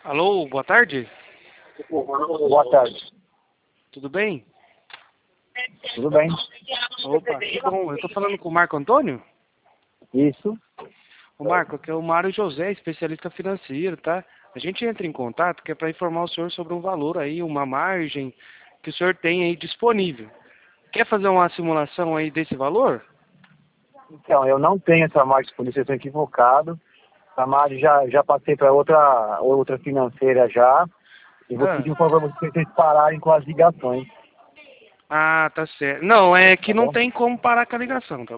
Alô, boa tarde. Boa tarde. Tudo bem? Tudo bem? Opa, que bom. Eu tô falando com o Marco Antônio? Isso. O Marco, aqui é o Mário José, especialista financeiro, tá? A gente entra em contato que é para informar o senhor sobre um valor aí, uma margem que o senhor tem aí disponível. Quer fazer uma simulação aí desse valor? Então, eu não tenho essa margem disponível, vocês estão equivocados. A margem já passei para outra financeira já. E vou Ah, pedir um favor para vocês pararem com as ligações. tá certo. Não, é que Tá não bom? tem como parar com a ligação, tá?